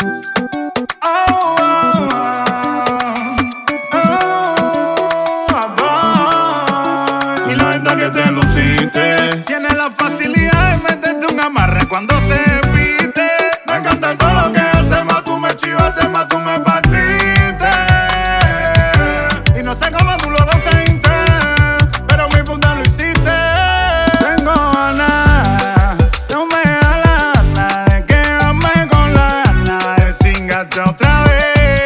Y la verdad que te luciste. Tiene la facilidad de meterte un amarre cuando se viste. Me encanta todo lo que haces, más tú me chivaste, más tú me partiste. Y no sé cómo tú lo conseguiste, pero mi punta lo hiciste. Tengo ganas, no me da la gana de quedarme con la gana de cingarte otra vez.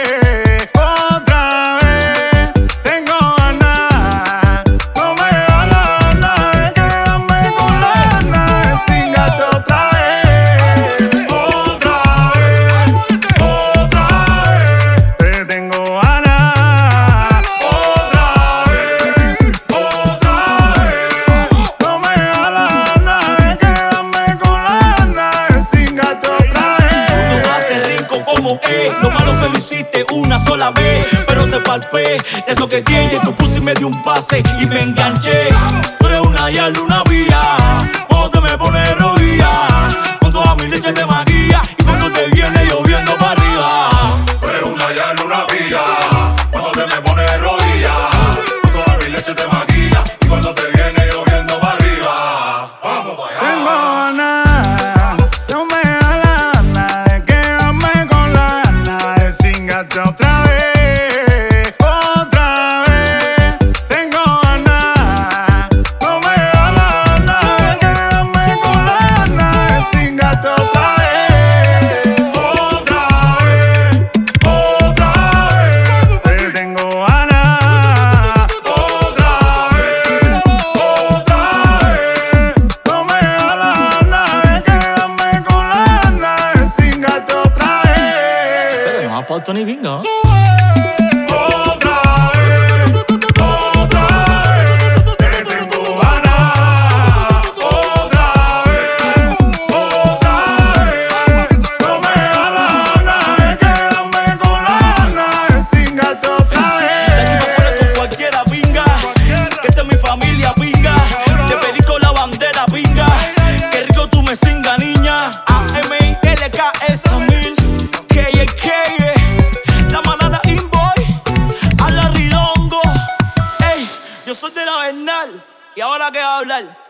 Lo malo que lo hiciste una sola vez, pero te palpé, es lo que tienes. Tu pussy me dio un pase y me enganché. Tú eres una yarda, una vía, cuando te me pones rodilla, con toda mi leche te maquilla, y cuando te viene lloviendo para arriba. Tú eres una yarda, una vía, cuando te me pones rodilla, con toda mi leche te maquilla, y cuando te viene lloviendo para arriba. Vamos para allá. Tengo ganas, no me da la gana de quedarme con la gana de cingarte otra vez, otra vez. Tengo ganas, no me da la gana de quedarme con la gana de cingarte otra vez, Otra vez. Te tengo ganas, Otra vez. no me da la gana de quedarme con la gana de cingarte otra vez. Se le llama Paul Tony Bingo. Yo soy de la Bernal y ahora qué va a hablar.